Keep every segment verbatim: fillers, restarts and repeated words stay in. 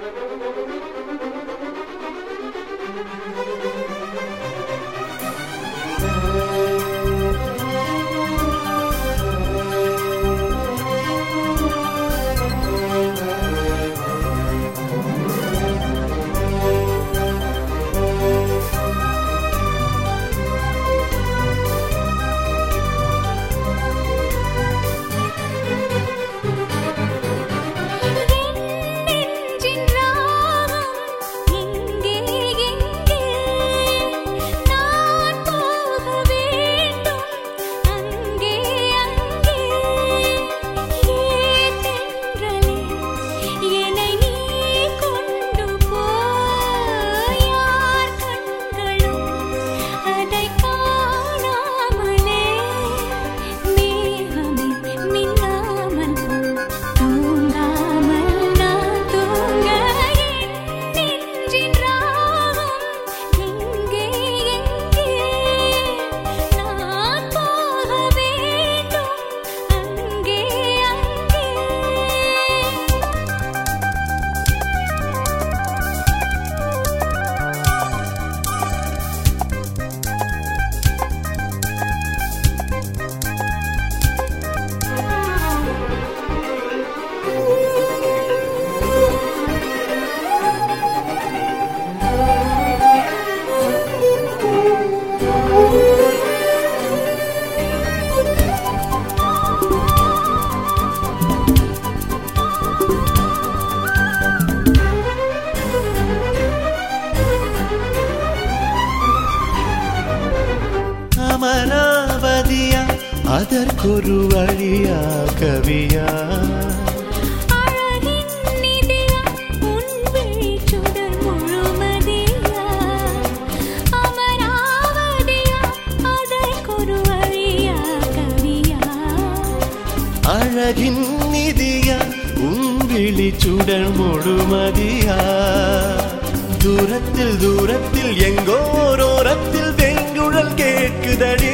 அமராவதியா அதற்கொரு வழியா கவியா அழகின் நிதியா உன்விழி சுடர் முழுமதியா தூரத்தில் தூரத்தில் எங்கோ ஓரத்தில் தேங்குழல் கேட்குதடி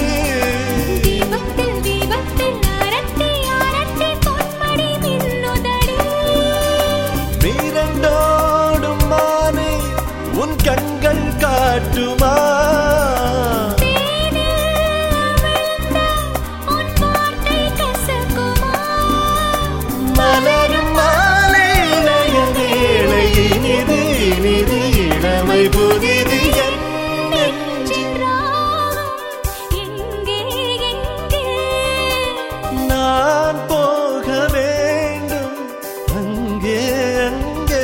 மீரண்டோடும் மானே உன் கண்கள் காட்டுமா மலரும் மாலை இளைய வேளை இனிது இனிது இளமை புதிது நான் போக வேண்டும் அங்கே அங்கே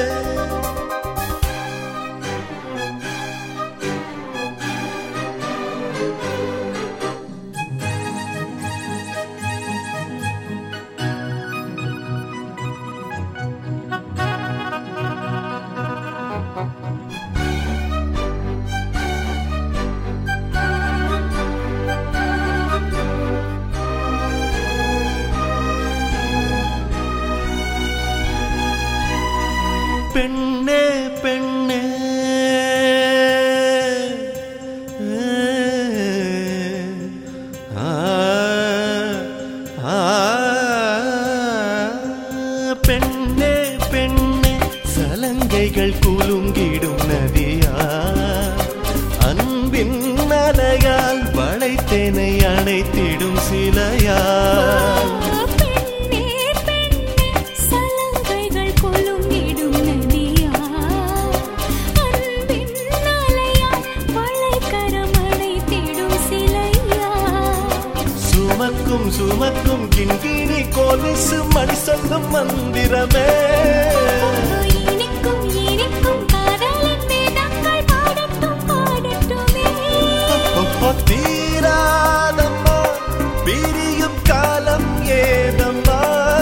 பெண்ணே பெண்ணே ஆ ஆ பெண்ணே பெண்ணே சலங்கைகள் குலுங்கிடும் நதியா அன்பின் அலையால் வளைத்தேனை அணைத்திடும் சிலையா சுமக்கும் சுமக்கும் கிண்கிணி கோலிசு மணி சொல்லும் மந்திரமே இனிக்கும் இனிக்கும் காதலின் வேதங்கள் பாடட்டும் பாடட்டுமே தீராதம்மா பிரியும் காலம் ஏதம்மா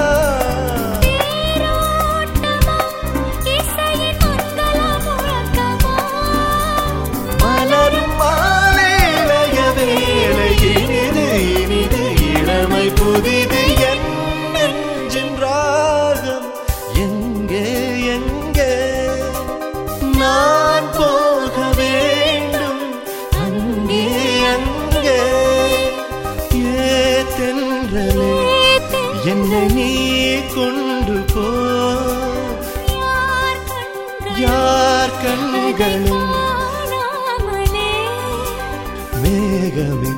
மலரும் மாலை இளைய வேளை இனிது இனிது இளமை புதிது என் நெஞ்சின் ராகம் எங்கே எங்கே நான் போக வேண்டும் அங்கே அங்கே ஏ தென்றலே என்னை நீ கொண்டு போ யார் யார் கண்களும் காணாமலே மேகமே